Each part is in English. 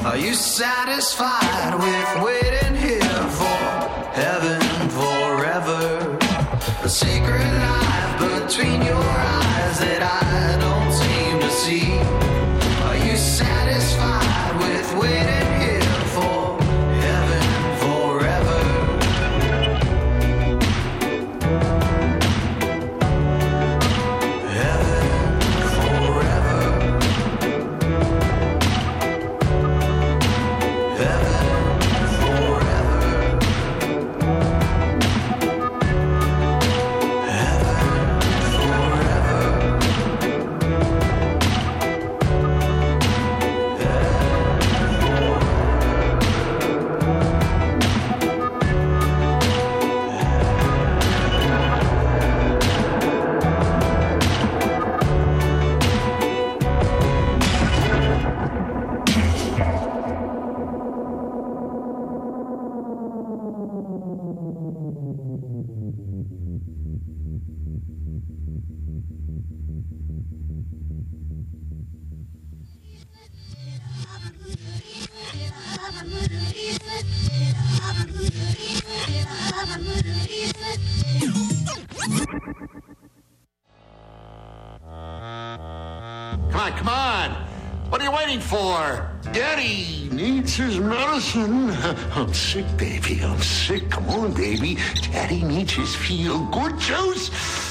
Are you satisfied with waiting here for heaven forever? A secret life between your eyes that I don't seem to see. Are you satisfied with waiting here for heaven forever? Heaven forever. Heaven forever. Come on. What are you waiting for? Daddy needs his medicine. I'm sick, baby. I'm sick. Come on, baby. Daddy needs his feel-good juice.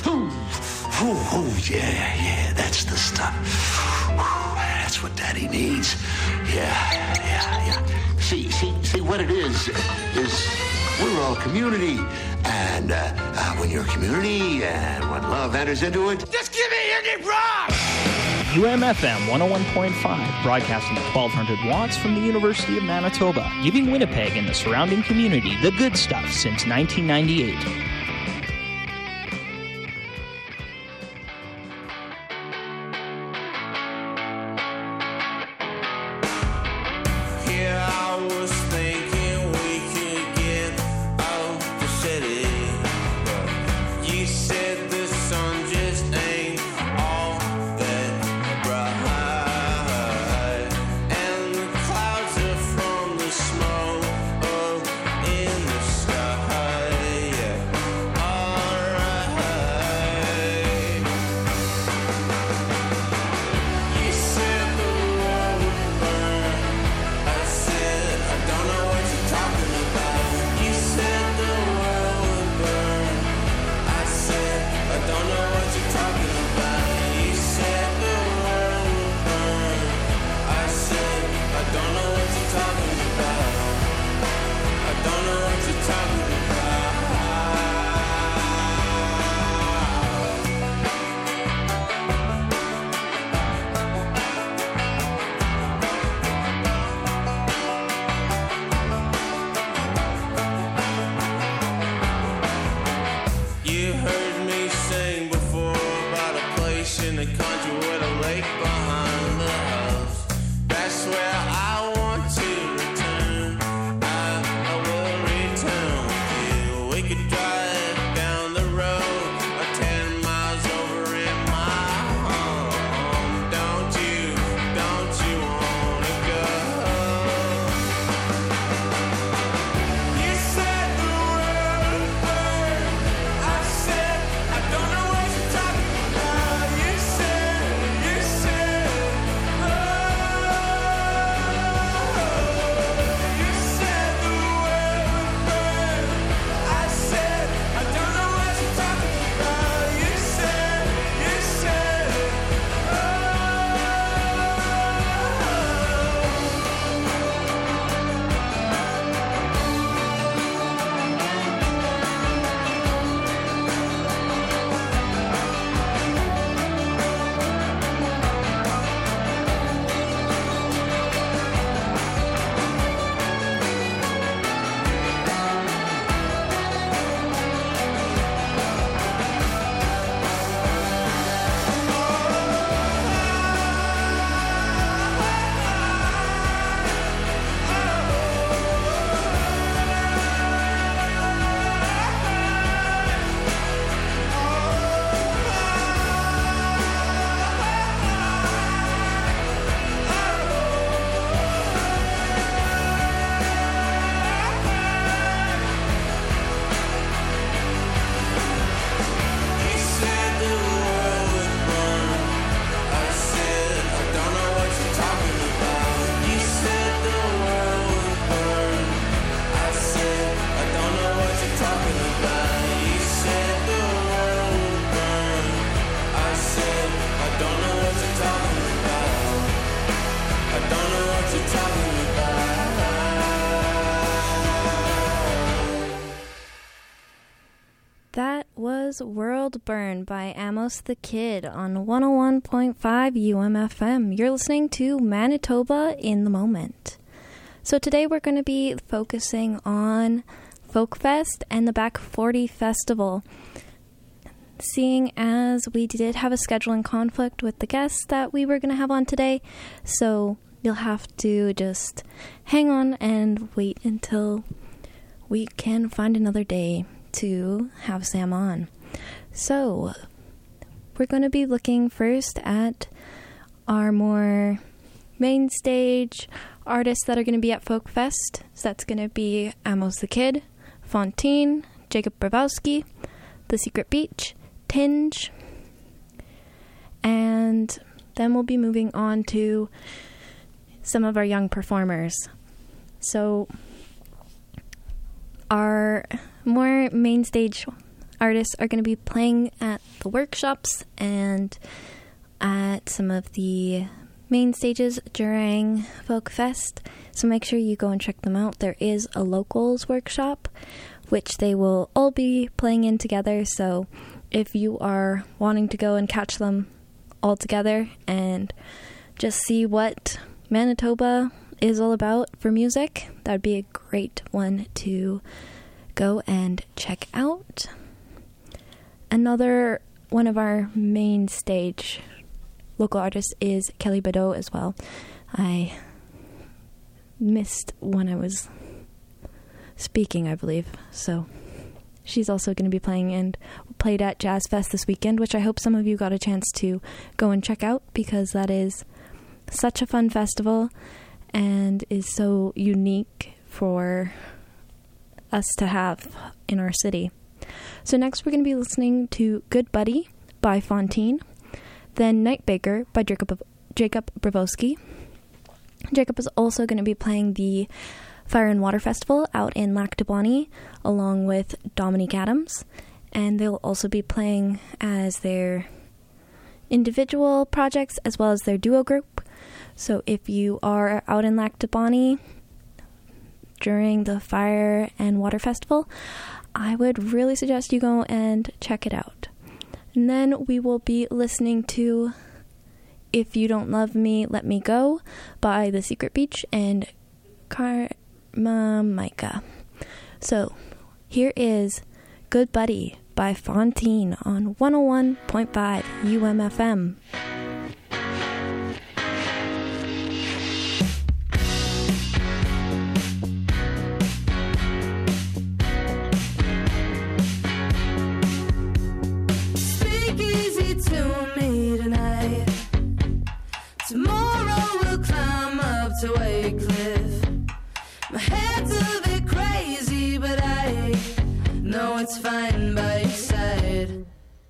Yeah. That's the stuff. That's what Daddy needs. Yeah. See, what it is we're all community. And when you're a community and when love enters into it, just give me Iggy Rock! UMFM 101.5, broadcasting at 1200 watts from the University of Manitoba, giving Winnipeg and the surrounding community the good stuff since 1998. Smoke in the sky, yeah. was World Burn by Amos the Kid on 101.5 UMFM. You're listening to Manitoba in the Moment. So today we're going to be focusing on Folkfest and the Back 40 Festival. Seeing as we did have a scheduling conflict with the guests that we were going to have on today, so you'll have to just hang on and wait until we can find another day to have Sam on. So we're going to be looking first at our more main stage artists that are going to be at Folkfest. So that's going to be Amos the Kid, Fontaine, Jacob Bravowski, The Secret Beach, Tinge, and then we'll be moving on to some of our young performers. So our more main stage artists are going to be playing at the workshops and at some of the main stages during Folkfest. So make sure you go and check them out. There is a locals workshop, which they will all be playing in together. So if you are wanting to go and catch them all together and just see what Manitoba is all about for music, that would be a great one to go and check out. Another one of our main stage local artists is Kelly Badeau as well. I missed when I was speaking, I believe, so she's also going to be playing and played at Jazz Fest this weekend, which I hope some of you got a chance to go and check out, because that is such a fun festival and is so unique for us to have in our city. So next we're going to be listening to Good Buddy by Fontaine, then Night Baker by Jacob Bravowski. Jacob is also going to be playing the Fire and Water Festival out in Lac du Bonny along with Dominique Adams, and they'll also be playing as their individual projects as well as their duo group. So if you are out in Lac du Bonny during the Fire and Water Festival, I would really suggest you go and check it out. And then we will be listening to If You Don't Love Me, Let Me Go by The Secret Beach and Karma Micah. So here is Good Buddy by Fontaine on 101.5 UMFM. Tomorrow we'll climb up to a cliff. My head's a bit crazy, but I know it's fine by your side.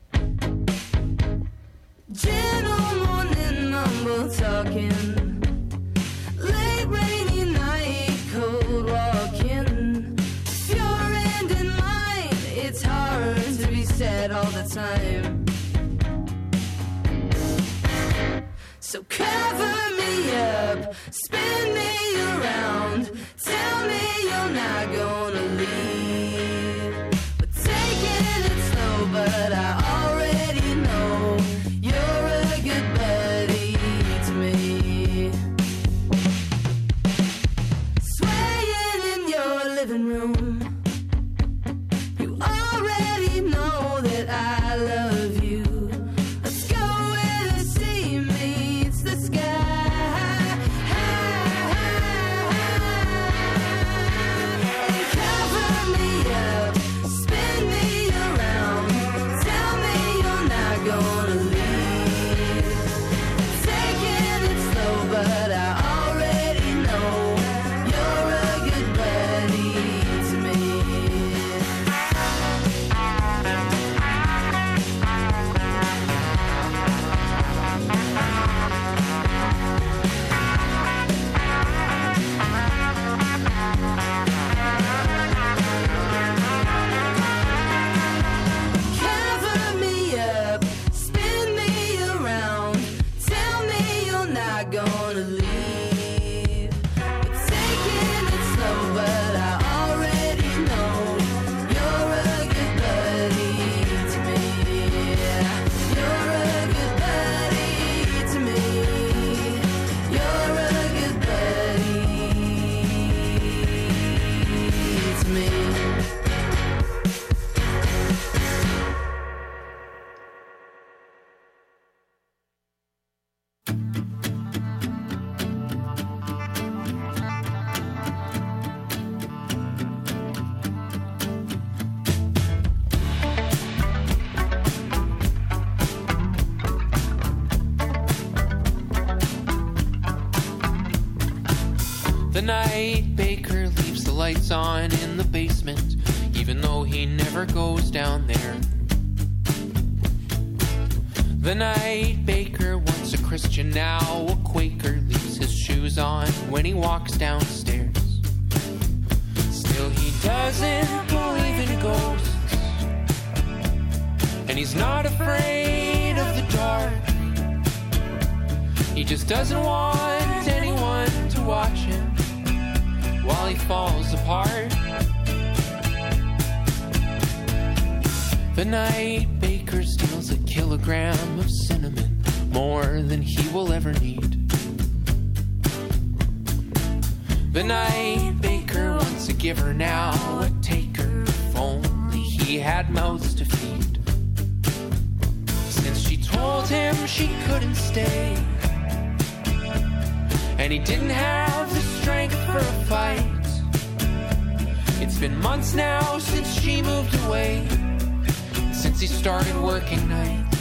Gentle morning mumble talking, late rainy night cold walking. If your end in mine, it's hard to be said all the time. So cover me up, spin me around, tell me you're not gonna leave. But taking it slow, but I already know you're a good buddy to me. Swaying in your living room, you already know that I love you. Let's go where the sea meets the sky. And cover me up, spin me around, tell me you're not gonna leave. Taking it slow, but I already know you're a good buddy to me. The night baker leaves the lights on in the basement, even though he never goes down there. The night baker, once a Christian, now a Quaker, leaves his shoes on when he walks downstairs. Still he doesn't believe in ghosts, and he's not afraid of the dark. He just doesn't want anyone to watch him while he falls apart. The night baker steals a kilogram of cinnamon, more than he will ever need. The night baker, once a giver, now a taker. If only he had mouths to feed. Since she told him she couldn't stay, and he didn't have the strength for a fight. It's been months now since she moved away, since he started working nights.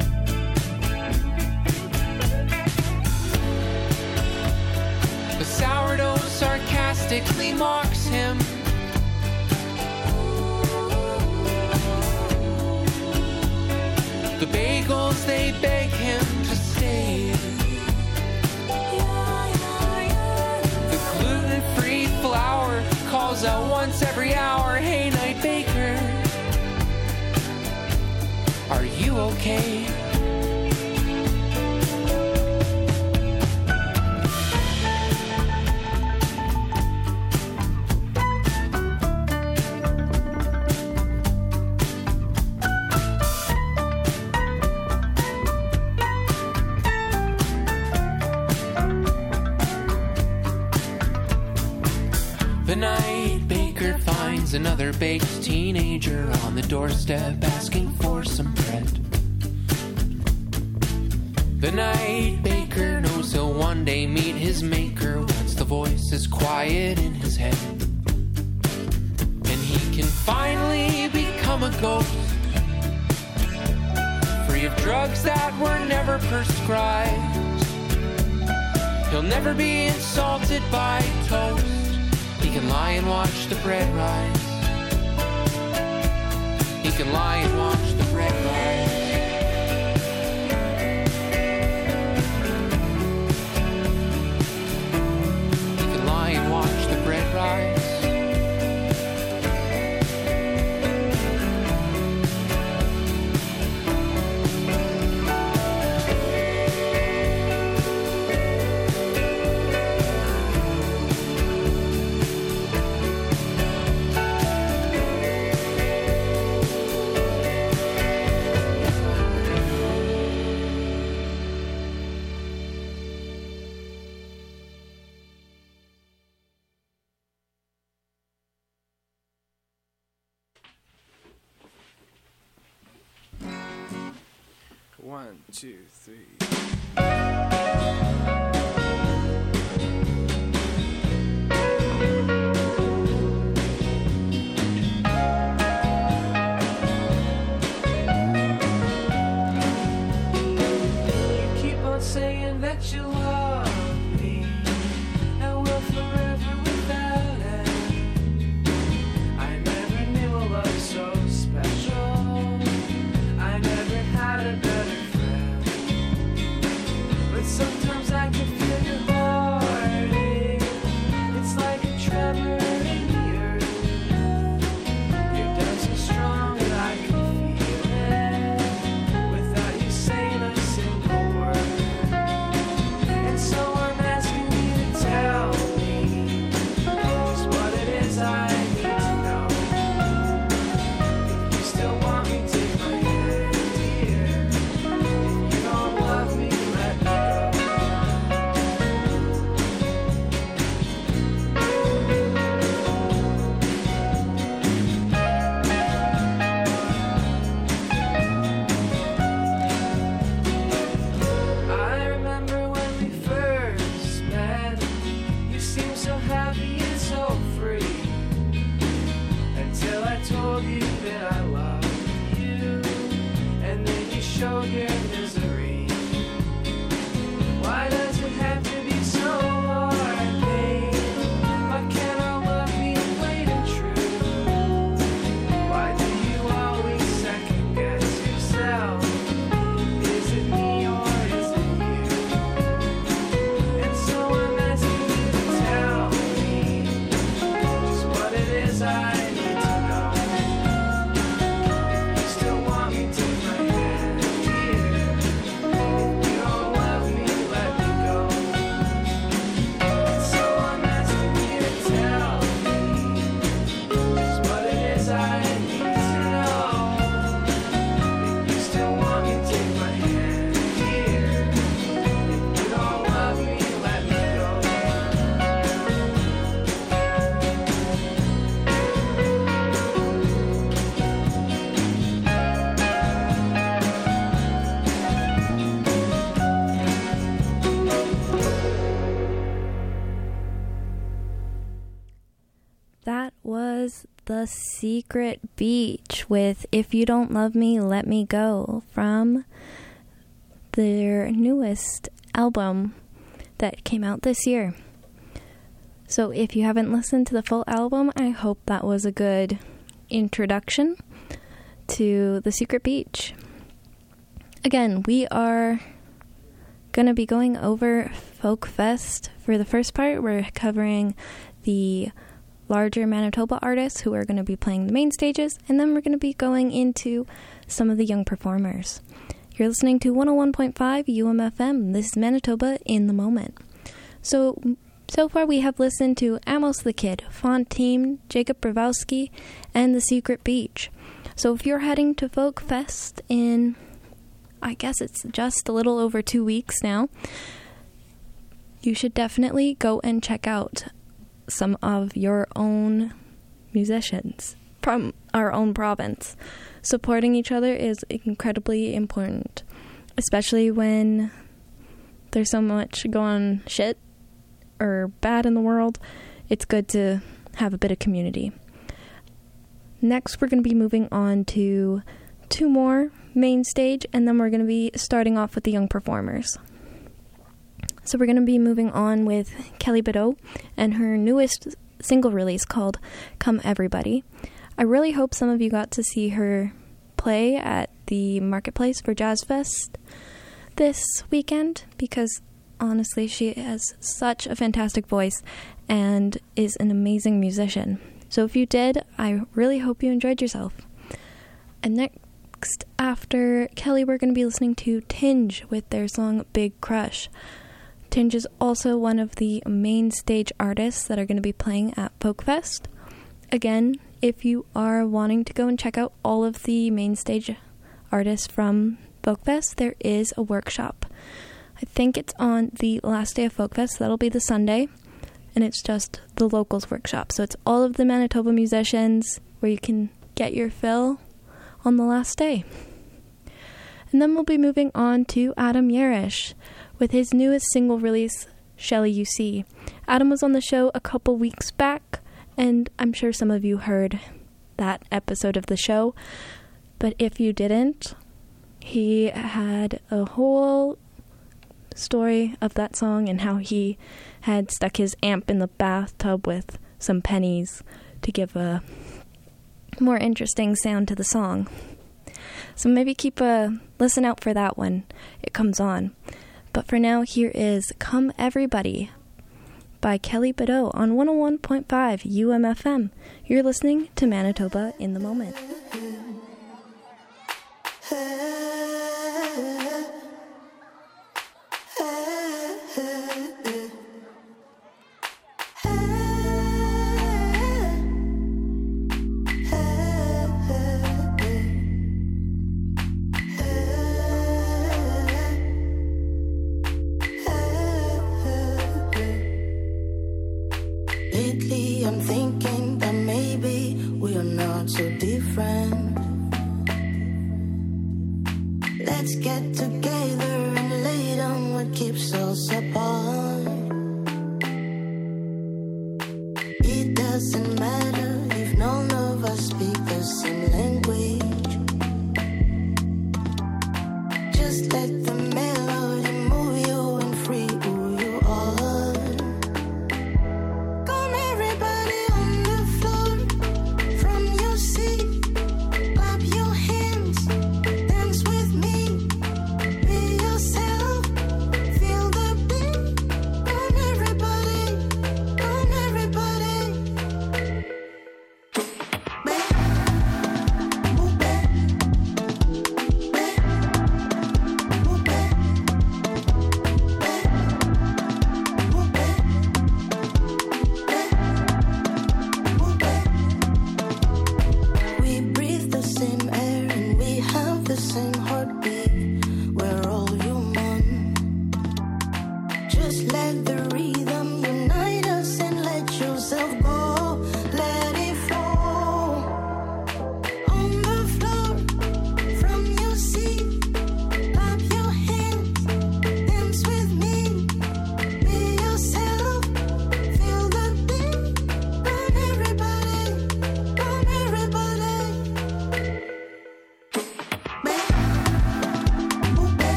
The sourdough sarcastically mocks him. The bagels, they beg him to stay. The gluten-free flour calls out once every hour, "Hey, night baker, are you okay?" The night baker finds another baked teenager on the doorstep asking for some bread. The night baker knows he'll one day meet his maker once the voice is quiet in his head, and he can finally become a ghost, free of drugs that were never prescribed. He'll never be insulted by toast. He can lie and watch the bread rise. He can lie and watch the bread rise. He can lie and watch the bread rise. One, two, three. You keep on saying that you love me, and will forever without it. I never knew a love so special. I never had a better friend. But sometimes I can feel your heartache. It's like a tremor in the earth. Your dance so strong that I can feel it without you saying a single word. And so I'm asking you to tell me just what it is I need to know. If you still want me, take my hand, dear. If you don't love me, let me go. I remember when we first met. You seemed so happy and so free, until I told you that I love you, and then you showed your misery. Why does it have to be so hard, babe? was The Secret Beach with If You Don't Love Me, Let Me Go from their newest album that came out this year. So if you haven't listened to the full album, I hope that was a good introduction to The Secret Beach. Again, we are going to be going over Folk Fest. For the first part, we're covering the larger Manitoba artists who are going to be playing the main stages, and then we're going to be going into some of the young performers. You're listening to 101.5 UMFM. This is Manitoba in the Moment. So far we have listened to Amos the Kid, Fontaine, Jacob Bravowski, and The Secret Beach. So if you're heading to Folk Fest in, I guess it's just a little over 2 weeks now, you should definitely go and check out some of your own musicians from our own province. Supporting each other is incredibly important, especially when there's so much going shit or bad in the world. It's good to have a bit of community. Next, we're going to be moving on to 2 more main stage, and then we're going to be starting off with the young performers. So we're going to be moving on with Kelly Bado and her newest single release called Come Everybody. I really hope some of you got to see her play at the Marketplace for Jazz Fest this weekend, because honestly, she has such a fantastic voice and is an amazing musician. So if you did, I really hope you enjoyed yourself. And next, after Kelly, we're going to be listening to Tinge with their song Big Crush. Tinge is also one of the main stage artists that are going to be playing at Folk Fest. Again, if you are wanting to go and check out all of the main stage artists from Folk Fest, there is a workshop. I think it's on the last day of Folk Fest. That'll be the Sunday, and it's just the locals workshop. So it's all of the Manitoba musicians where you can get your fill on the last day. And then we'll be moving on to Adam Yerish with his newest single release, Shelly You See. Adam was on the show a couple weeks back, and I'm sure some of you heard that episode of the show. But if you didn't, he had a whole story of that song and how he had stuck his amp in the bathtub with some pennies to give a more interesting sound to the song. So maybe keep a listen out for that when it comes on. But for now, here is Come Everybody by Kelly Bado on 101.5 UMFM. You're listening to Manitoba in the Moment. Lately I'm thinking that maybe we are not so different. Let's get together and lay down what keeps us apart. It doesn't matter if none of us speak the same language. Just let the melody move you and free who you are. Come everybody on the floor, from your seat, clap your hands, dance with me, be yourself, feel the beat. Come everybody,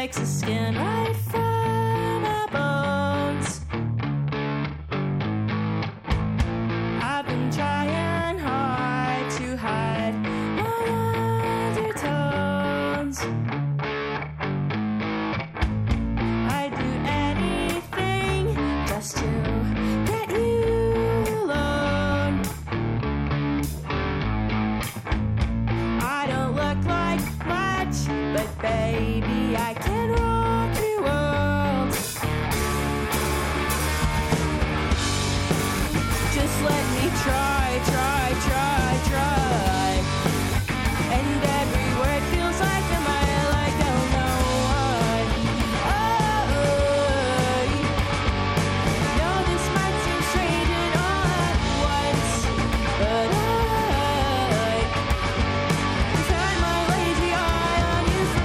takes the skin right from our bones. I've been trying hard to hide my undertones. I'd do anything just to get you alone. I don't look like much, but baby, I can rock your world. Just let me try, try, try, try. And every word feels like a mile, I don't know why. Oh, no, this might seem strange and all at once, but I've had my lazy eye on you for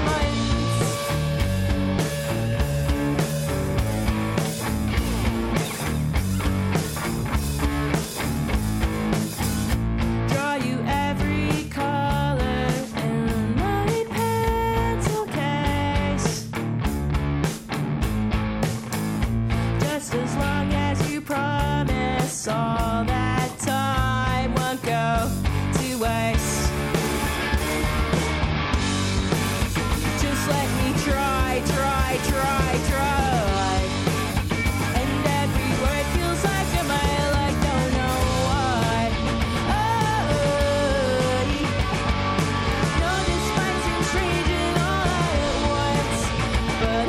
months. Draw you every color in my pencil case. Just as long as you promise all that time won't go to waste. Just let me try, try, try, try. And every word feels like a mile, I don't know why. Oh, no, this might seem strange and all at once, but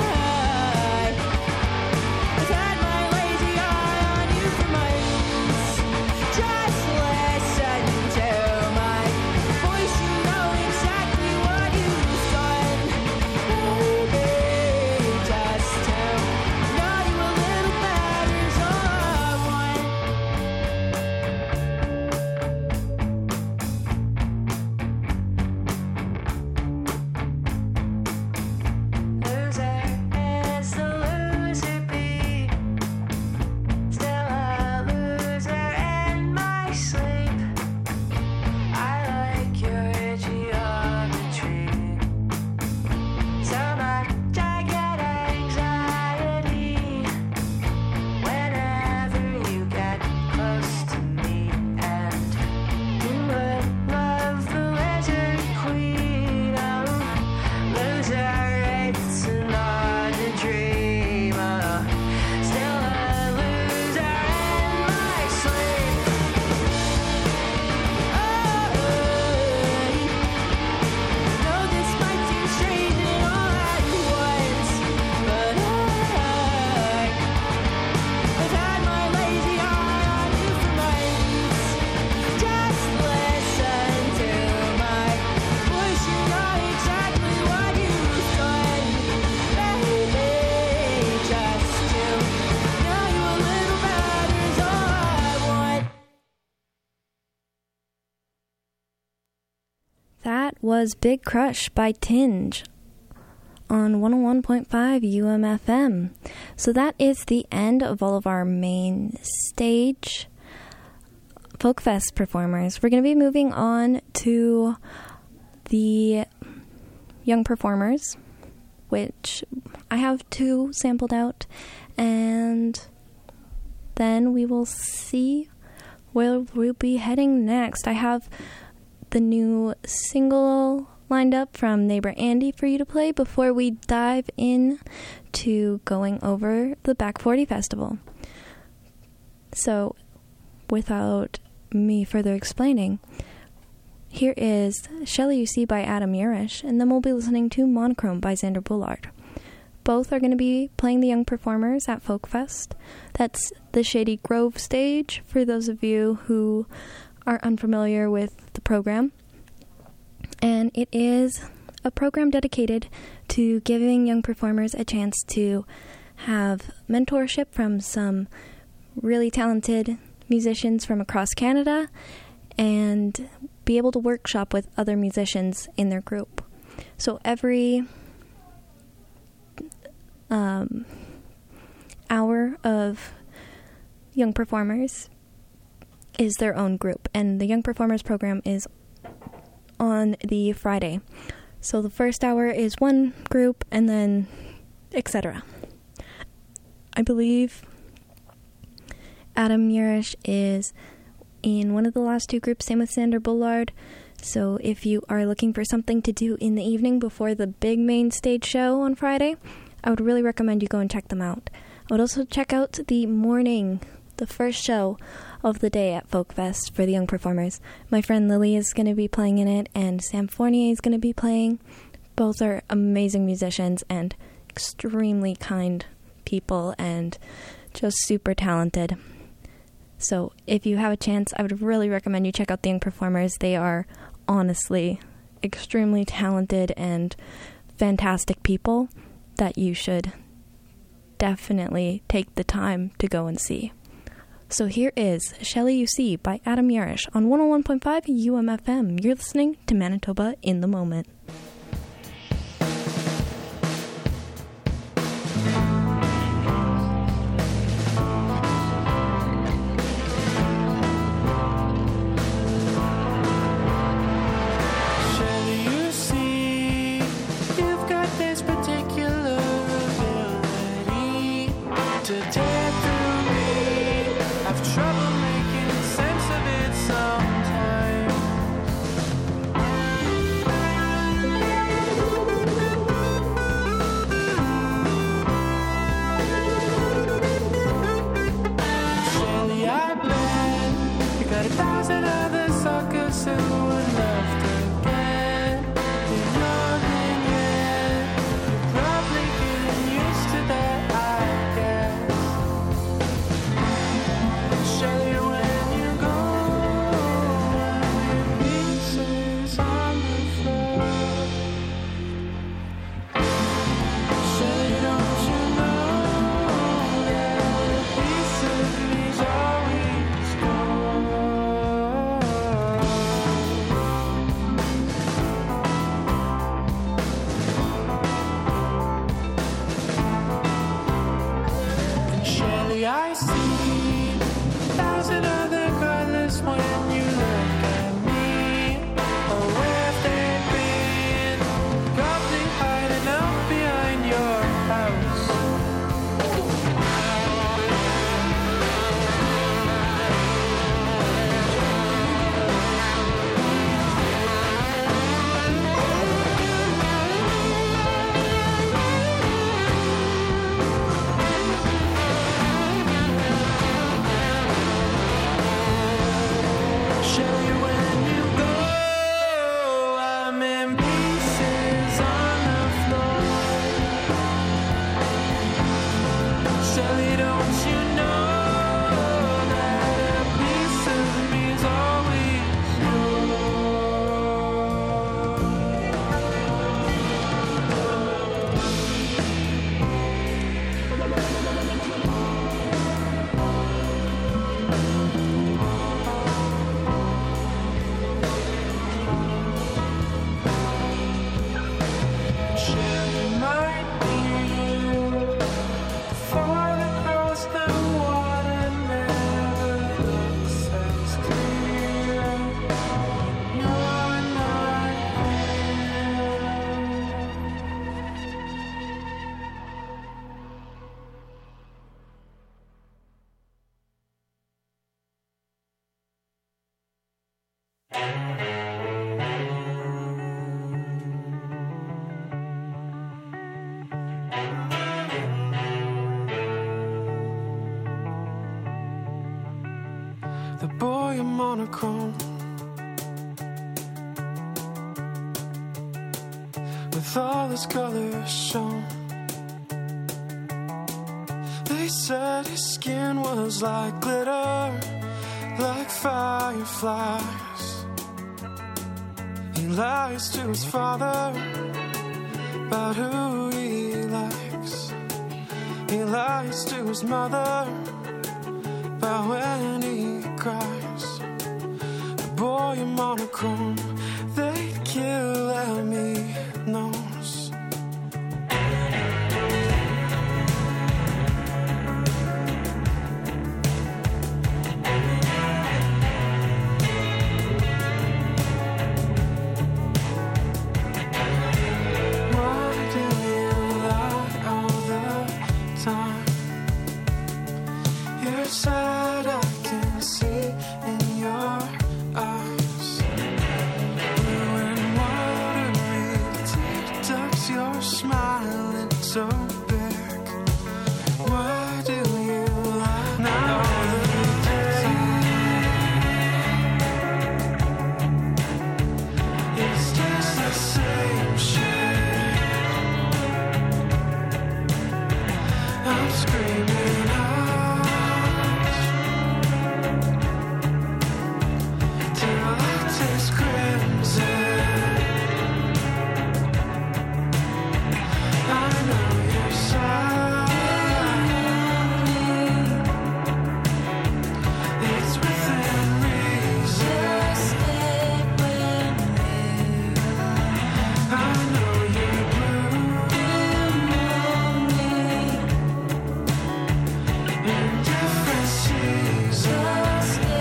I've had my lazy eye on you for months. Just listen to my voice, you know exactly what you've done. Baby, just to know you a little better is all I want. Loser is the loser bee. Still a loser in my sleep. I like your geometry so much I get anxiety whenever you get close to me. And you would love the lizard queen. Oh, loser, it's not a dream. Oh, still a loser in my sleep. No, this might seem strange and all at once, but I've had my lazy eye on you for months. Just listen to my voice, you know exactly what you've done. Baby, just to know you a little better is all I want. That was Big Crush by Tinge on 101.5 UMFM. So that is the end of all of our main stage Folk Fest performers. We're going to be moving on to the young performers, which I have 2 sampled out, and then we will see where we'll be heading next. I have the new single lined up from Neighbor Andy for you to play before we dive in to going over the Back 40 Festival. So, without me further explaining, here is Shelley You See by Adam Urish, and then we'll be listening to Monochrome by Xander Bullard. Both are going to be playing the young performers at Folk Fest. That's the Shady Grove stage, for those of you who are unfamiliar with the program. And it is a program dedicated to giving young performers a chance to have mentorship from some really talented musicians from across Canada and be able to workshop with other musicians in their group. So every hour of young performers is their own group, and the Young Performers program is on the Friday. So the first hour is one group, and then etc. I believe Adam Yurish is in one of the last two groups, same with Sander Bullard. So if you are looking for something to do in the evening before the big main stage show on Friday, I would really recommend you go and check them out. I would also check out the morning, the first show of the day at Folk Fest for the young performers. My friend Lily is going to be playing in it, and Sam Fournier is going to be playing. Both are amazing musicians and extremely kind people and just super talented. So if you have a chance, I would really recommend you check out the young performers. They are honestly extremely talented and fantastic people that you should definitely take the time to go and see. So here is Shelley You See by Adam Yurish on 101.5 UMFM. You're listening to Manitoba in the Moment. The boy in monochrome, with all his colors shown. They said his skin was like glitter, like fireflies. He lies to his father about who he likes. He lies to his mother about when he cries. The boy in monochrome, they'd kill him, he knows. so big. Why do you lie now? It stays the same shit. I'm screaming out till I taste crimson. I know you're sorry. It's within reason. I know you're blue in different seasons.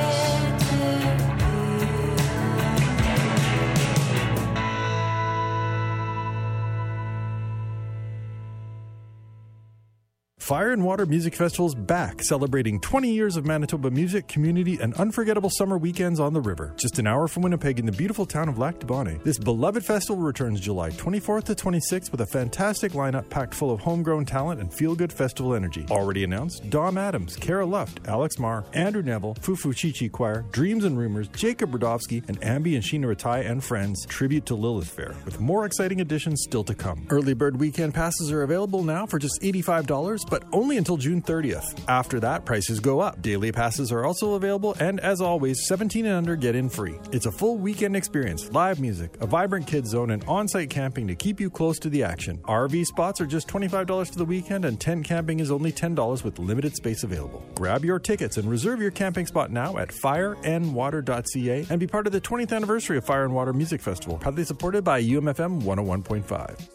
Fire and Water Music Festival's back, celebrating 20 years of Manitoba music, community, and unforgettable summer weekends on the river. Just an hour from Winnipeg in the beautiful town of Lac du Bonnet. This beloved festival returns July 24th to 26th with a fantastic lineup packed full of homegrown talent and feel-good festival energy. Already announced, Dom Adams, Kara Luft, Alex Marr, Andrew Neville, Fufu Chichi Choir, Dreams and Rumors, Jacob Brodowski, and Ambi and Sheena Ratai and Friends, tribute to Lilith Fair, with more exciting additions still to come. Early bird weekend passes are available now for just $85, but only until June 30th. After that, prices go up. Daily passes are also available, and as always, 17 and under get in free. It's a full weekend experience, live music, a vibrant kids zone, and on-site camping to keep you close to the action. RV spots are just $25 for the weekend, and tent camping is only $10 with limited space available. Grab your tickets and reserve your camping spot now at fireandwater.ca and be part of the 20th anniversary of Fire and Water Music Festival, proudly supported by UMFM 101.5.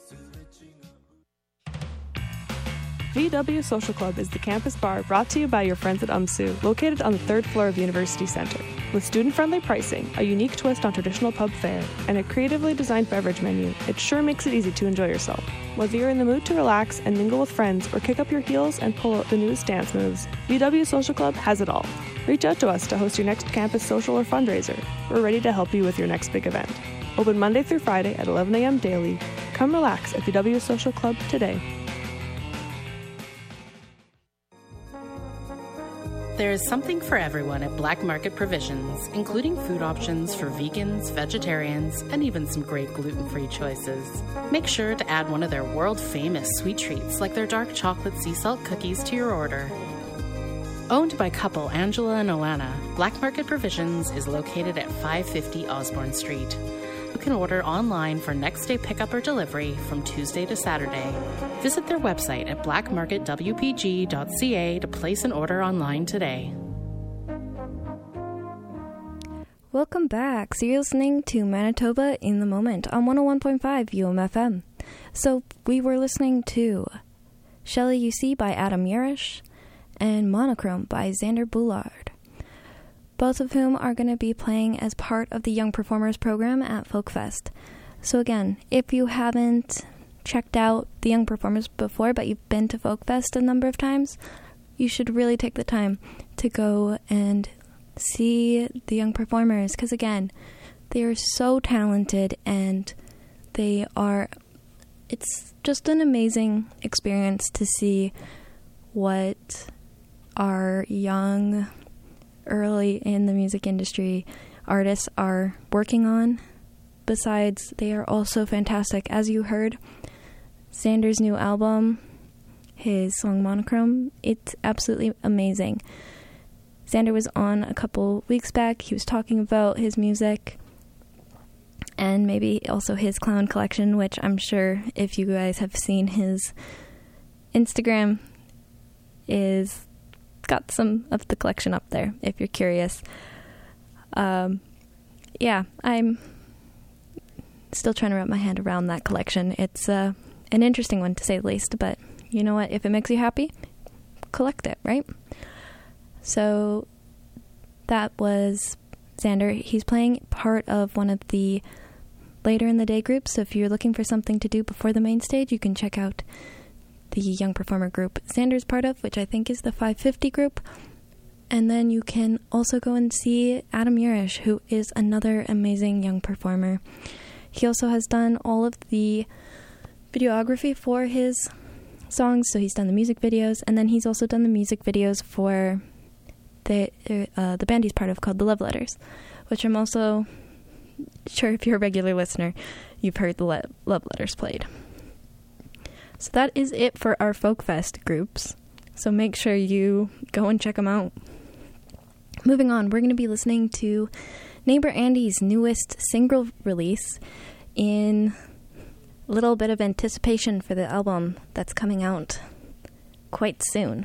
VW Social Club is the campus bar brought to you by your friends at UMSU, located on the 3rd floor of University Center. With student-friendly pricing, a unique twist on traditional pub fare, and a creatively designed beverage menu, it sure makes it easy to enjoy yourself. Whether you're in the mood to relax and mingle with friends or kick up your heels and pull out the newest dance moves, VW Social Club has it all. Reach out to us to host your next campus social or fundraiser. We're ready to help you with your next big event. Open Monday through Friday at 11 a.m. daily. Come relax at VW Social Club today. There is something for everyone at Black Market Provisions, including food options for vegans, vegetarians, and even some great gluten-free choices. Make sure to add one of their world-famous sweet treats like their dark chocolate sea salt cookies to your order. Owned by couple Angela and Alana, Black Market Provisions is located at 550 Osborne Street. You can order online for next day pickup or delivery from Tuesday to Saturday. Visit their website at blackmarketwpg.ca to place an order online today. Welcome back. So you're listening to Manitoba in the Moment on 101.5 UMFM. So we were listening to Shelley You See by Adam Yerish and Monochrome by Xander Bullard, both of whom are going to be playing as part of the Young Performers program at Folkfest. So again, if you haven't checked out the Young Performers before, but you've been to Folkfest a number of times, you should really take the time to go and see the Young Performers, because again, they are so talented and it's just an amazing experience to see what our young, early in the music industry artists are working on. Besides, they are also fantastic. As you heard, Xander's new album, his song Monochrome, it's absolutely amazing. Xander was on a couple weeks back. He was talking about his music and maybe also his clown collection, which I'm sure if you guys have seen his Instagram is got some of the collection up there if you're curious. Yeah, I'm still trying to wrap my hand around that collection. It's an interesting one to say the least, but you know what? If it makes you happy, collect it, right? So that was Xander. He's playing part of one of the later in the day groups, so if you're looking for something to do before the main stage, you can check out the Young Performer group Xander's part of, which I think is the 550 group. And then you can also go and see Adam Yerish, who is another amazing young performer. He also has done all of the videography for his songs, so he's done the music videos, and then he's also done the music videos for the band he's part of called The Love Letters, which I'm also sure if you're a regular listener, you've heard the Love Letters played. So that is it for our Folk Fest groups. So make sure you go and check them out. Moving on, we're going to be listening to Neighbor Andy's newest single release in a little bit of anticipation for the album that's coming out quite soon.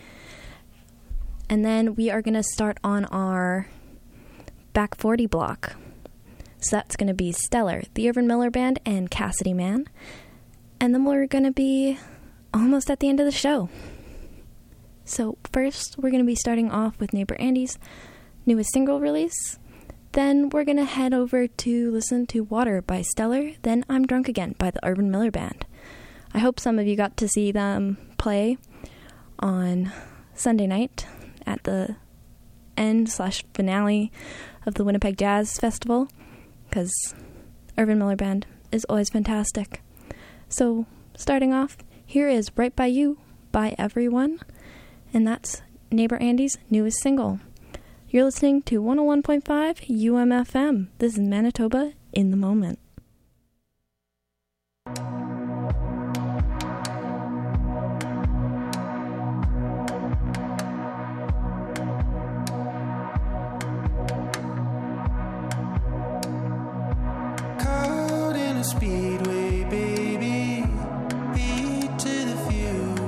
And then we are going to start on our Back 40 block. So that's going to be Stellar, the Irvin Miller Band, and Cassidy Man. And then we're going to be almost at the end of the show. So first, we're going to be starting off with Neighbor Andy's newest single release. Then we're going to head over to listen to Water by Stellar. Then I'm Drunk Again by the Irvin Miller Band. I hope some of you got to see them play on Sunday night at the end/finale of the Winnipeg Jazz Festival, because Irvin Miller Band is always fantastic. So starting off, here is Right By You by Everyone, and that's Neighbor Andy's newest single. You're listening to 101.5 UMFM. This is Manitoba in the Moment. Caught in a speedway, baby, beat to the fuse,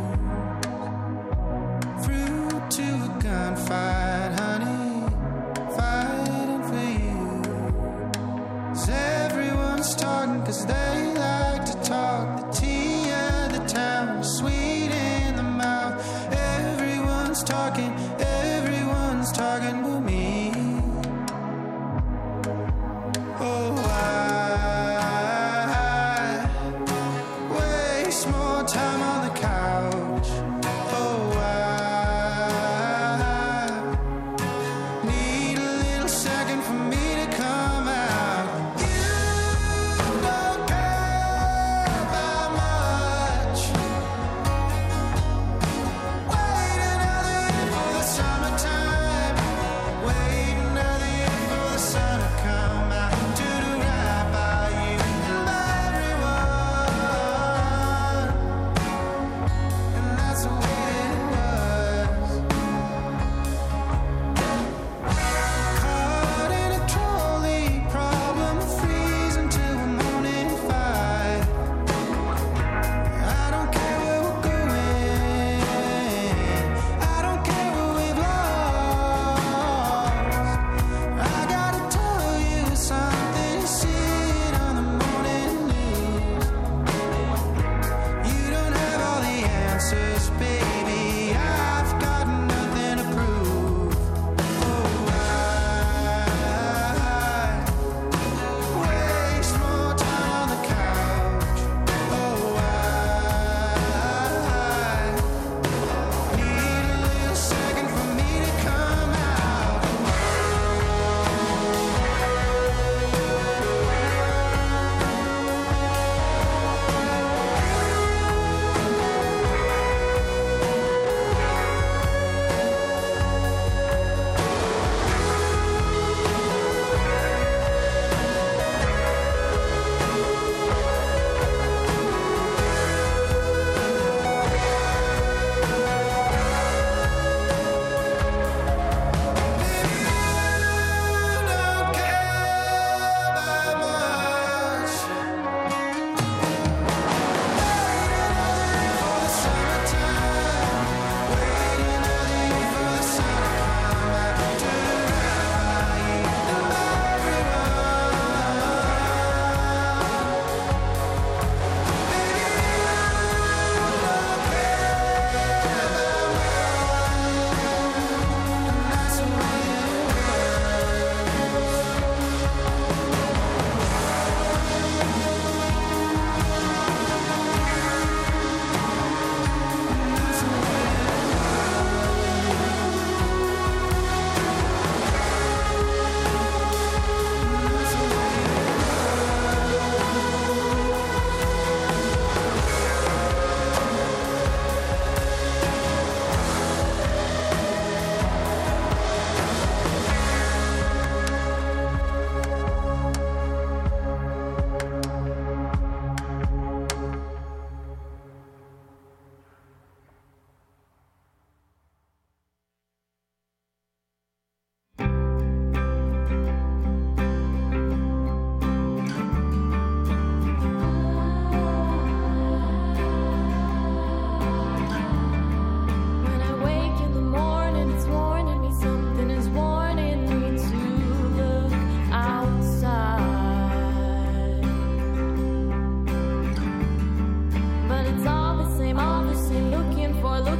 through to a gunfight, honey, fighting for you. 'Cause everyone's talking, 'cause they like to talk. The tea of the town, sweet in the mouth. Everyone's talking but me. Oh, I waste more time on the couch. Oh, I need a little second for me to come out. You don't care about much. Wait another year for the summertime. Wait another year for the sun to come out. To do right by you and everyone.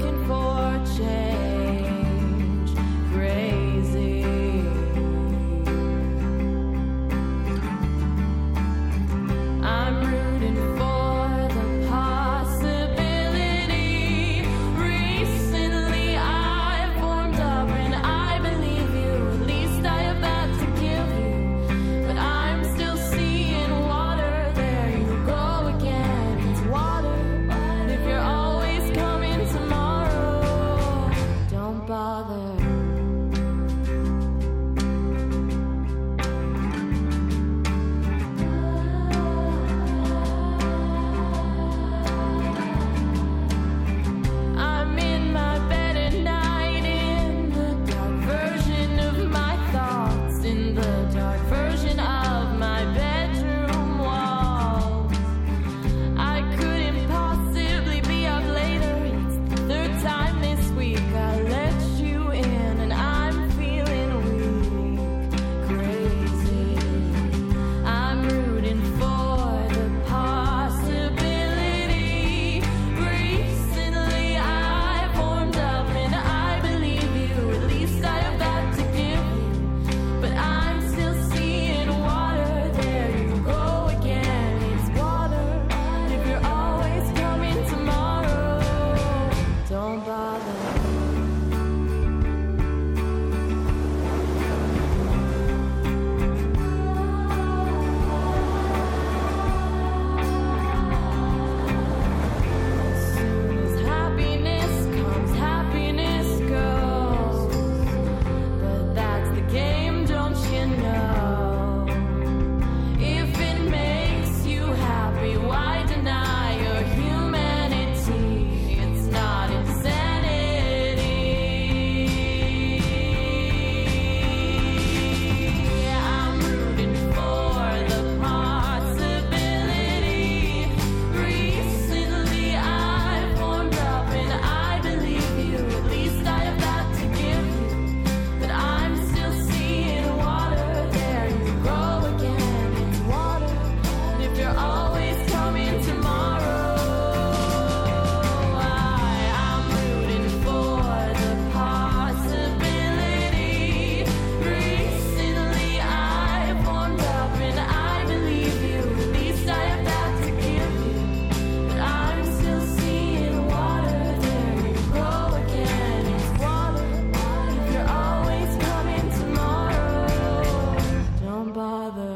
looking for change. Crazy. I'm rooting for the possibility. Recently I've warmed up and I believe you. At least I have that to give you. But I'm still seeing water. There you go again. It's water. But if you're always coming tomorrow, don't bother. I'm in my bed at night in the dark version of my thoughts, in the dark version of my bedroom walls. I couldn't possibly be up later. It's the third time this week I let you in, and I'm feeling weak, crazy. I'm rooting for the possibility. Recently I've warmed up and I believe you. At least I have that to give you. But I'm still seeing water. There you go again. It's water. If you're always coming tomorrow, don't bother. As soon as happiness comes, happiness goes. But that's the game, don't you know? If it makes you happy, why deny your humanity? It's not insanity. I'm rooting for the possibility. Recently I've warmed up and I believe you. At least I have that to give you. But I'm still seeing water. There you go again. It's water. And if you're always coming tomorrow, I'm rooting for the possibility. Recently I've warmed up and I believe you. At least I have that to give you. But I'm still seeing water. There you go again. It's water. If you're always coming tomorrow, don't bother.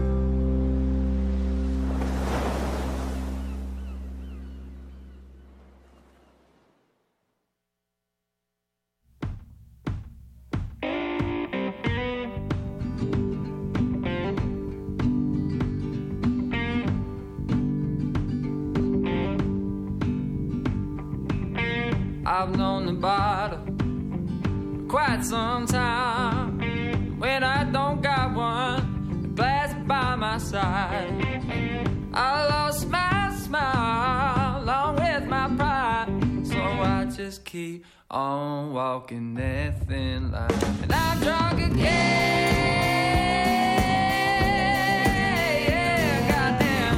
I've known the bottle for quite some time. When I don't got one, a glass by my side, I lost my smile along with my pride. So I just keep on walking that thin line. And I'm drunk again. Yeah, goddamn.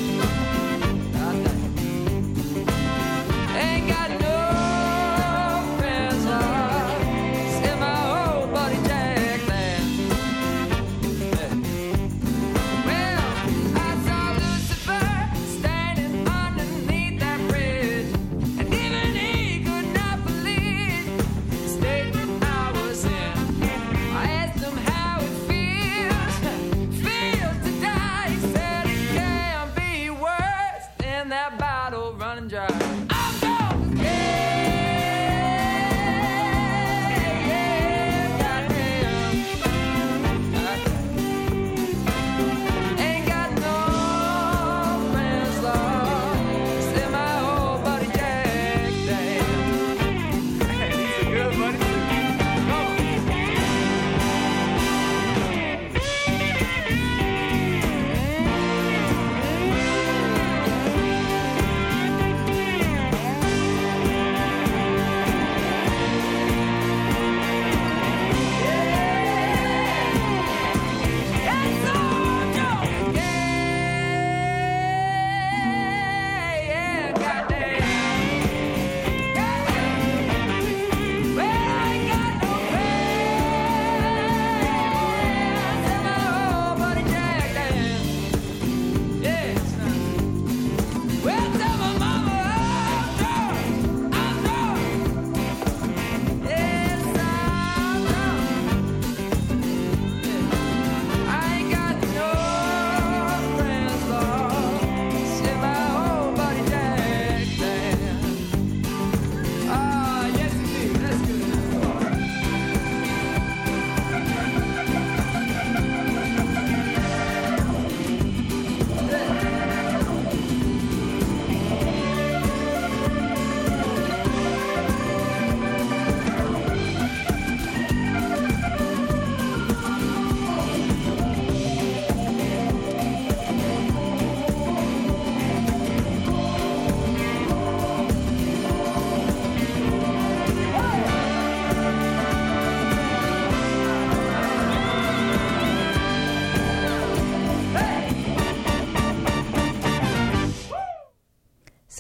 Ain't got no friends left except my old buddy Jack there. Well, I saw Lucifer standing underneath that bridge, and even he could not believe the state that I was in. I asked him how it feels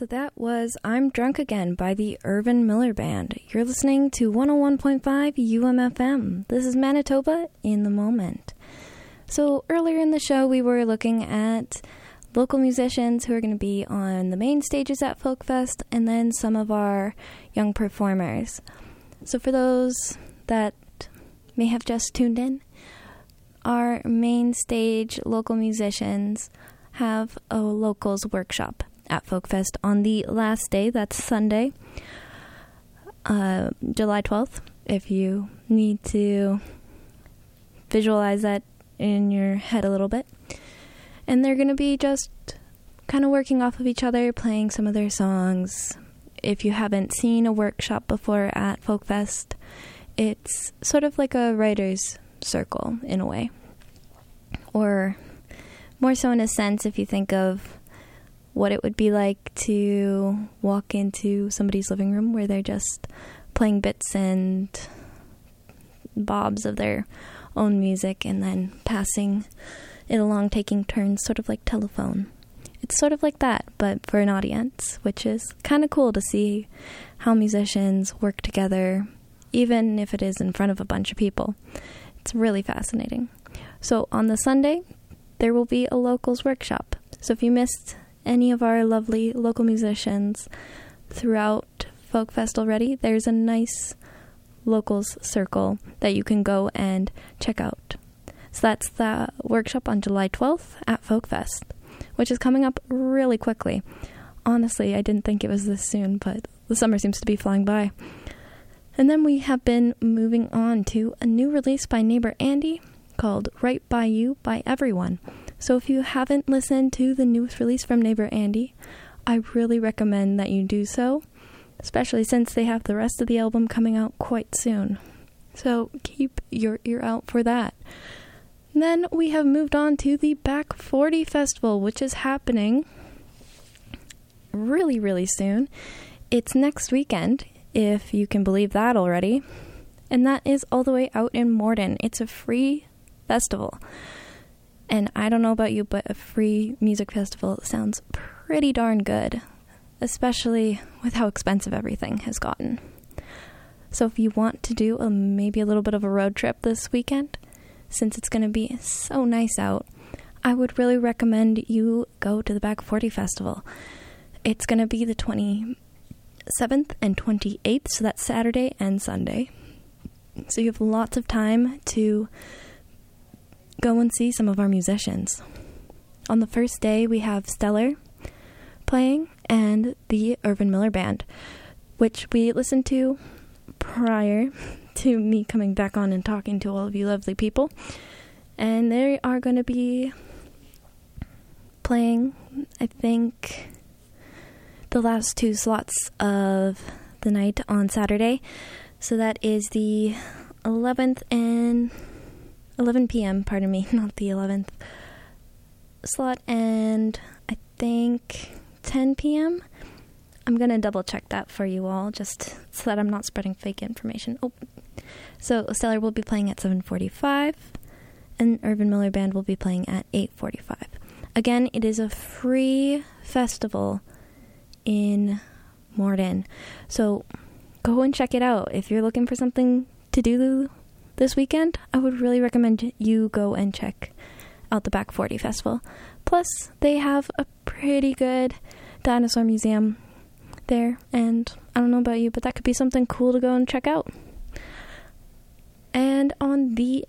So that was I'm Drunk Again by the Irvin Miller Band. You're listening to 101.5 UMFM. This is Manitoba in the Moment. So earlier in the show, we were looking at local musicians who are going to be on the main stages at Folkfest, and then some of our young performers. So for those that may have just tuned in, our main stage local musicians have a locals workshop at Folkfest on the last day. That's Sunday, July 12th. If you need to visualize that in your head a little bit. And they're going to be just kind of working off of each other, playing some of their songs. If you haven't seen a workshop before at Folkfest, it's sort of like a writer's circle in a way. Or more so in a sense, if you think of what it would be like to walk into somebody's living room where they're just playing bits and bobs of their own music and then passing it along, taking turns, sort of like telephone. It's sort of like that, but for an audience, which is kind of cool to see how musicians work together, even if it is in front of a bunch of people. It's really fascinating. So on the Sunday, there will be a locals workshop. So if you missed any of our lovely local musicians throughout Folkfest already, there's a nice locals circle that you can go and check out. So that's the workshop on July 12th at Folkfest, which is coming up really quickly. Honestly, I didn't think it was this soon, but the summer seems to be flying by. And then we have been moving on to a new release by Neighbor Andy called Right By You by Everyone. So if you haven't listened to the newest release from Neighbor Andy, I really recommend that you do so, especially since they have the rest of the album coming out quite soon. So keep your ear out for that. And then we have moved on to the Back 40 Festival, which is happening really, really soon. It's next weekend, if you can believe that already. And that is all the way out in Morden. It's a free festival. And I don't know about you, but a free music festival sounds pretty darn good, especially with how expensive everything has gotten. So if you want to do maybe a little bit of a road trip this weekend, since it's going to be so nice out, I would really recommend you go to the Back 40 Festival. It's going to be the 27th and 28th, so that's Saturday and Sunday. So you have lots of time to go and see some of our musicians. On the first day, we have Stellar playing and the Irvin Miller Band, which we listened to prior to me coming back on and talking to all of you lovely people. And they are going to be playing, I think, the last two slots of the night on Saturday. So that is the 11th and 11 p.m., pardon me, not the 11th slot, and I think 10 p.m. I'm going to double check that for you all, just so that I'm not spreading fake information. Oh, so Stellar will be playing at 7:45, and Irvin Miller Band will be playing at 8:45. Again, it is a free festival in Morden, so go and check it out. If you're looking for something to do this weekend, I would really recommend you go and check out the Back 40 Festival. Plus, they have a pretty good dinosaur museum there, and I don't know about you, but that could be something cool to go and check out. And on the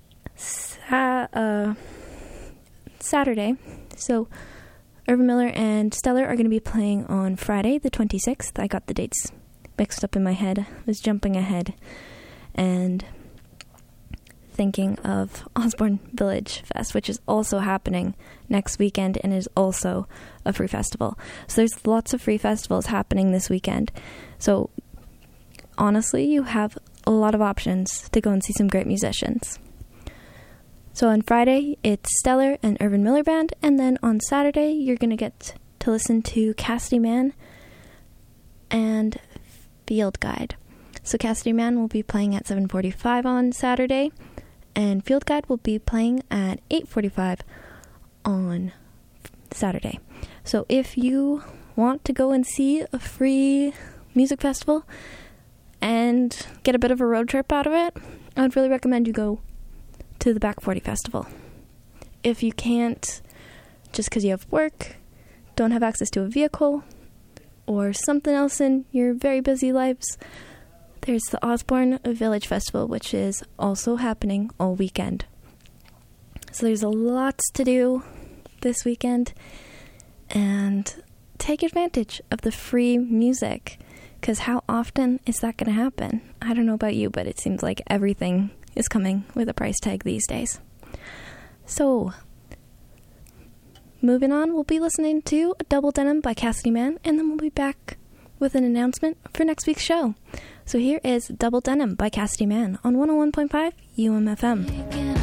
Saturday, so Irvin Miller and Stellar are going to be playing on Friday the 26th. I got the dates mixed up in my head. I was jumping ahead and thinking of Osborne Village Fest, which is also happening next weekend and is also a free festival. So there's lots of free festivals happening this weekend. So honestly, you have a lot of options to go and see some great musicians. So on Friday, it's Stellar and Irvin Miller Band, and then on Saturday, you're going to get to listen to Cassidy Mann and Field Guide. So Cassidy Mann will be playing at 7:45 on Saturday, and Field Guide will be playing at 8:45 on Saturday. So if you want to go and see a free music festival and get a bit of a road trip out of it, I would really recommend you go to the Back 40 Festival. If you can't, just because you have work, don't have access to a vehicle, or something else in your very busy lives, there's the Osborne Village Festival, which is also happening all weekend. So there's a lot to do this weekend, and take advantage of the free music, because how often is that going to happen? I don't know about you, but it seems like everything is coming with a price tag these days. So, moving on, we'll be listening to Double Denim by Cassidy Mann, and then we'll be back with an announcement for next week's show. So here is Double Denim by Cassidy Mann on 101.5 UMFM.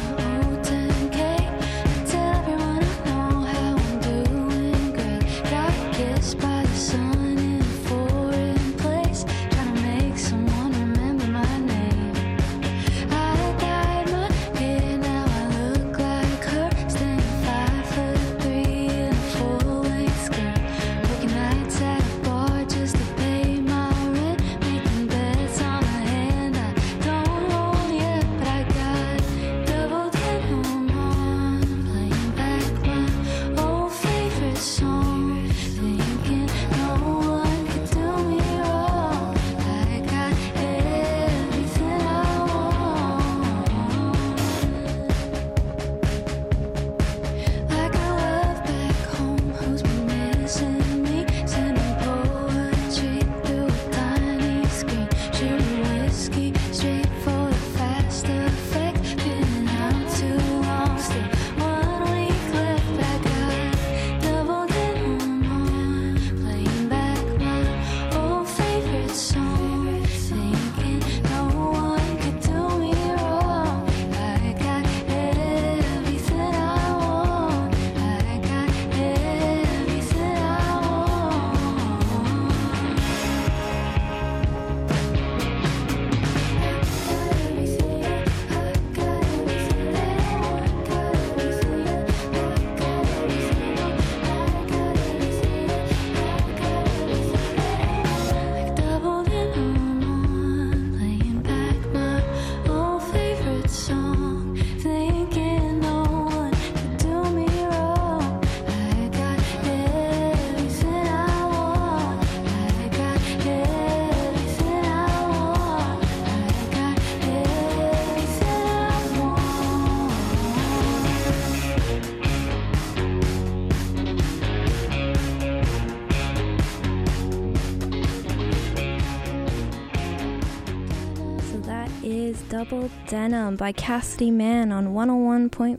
Double Denim by Cassidy Mann on 101.5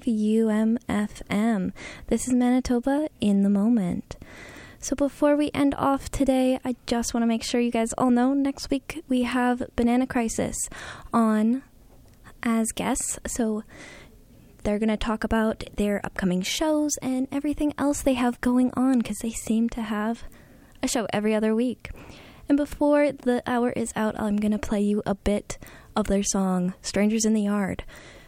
UMFM. This is Manitoba in the Moment. So before we end off today, I just want to make sure you guys all know next week we have Banana Crisis on as guests. So they're going to talk about their upcoming shows and everything else they have going on, because they seem to have a show every other week. And before the hour is out, I'm going to play you a bit of their song, Strangers in the Yard.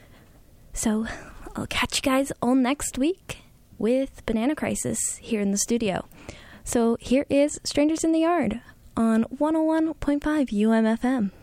So I'll catch you guys all next week with Banana Crisis here in the studio. So here is Strangers in the Yard on 101.5 UMFM.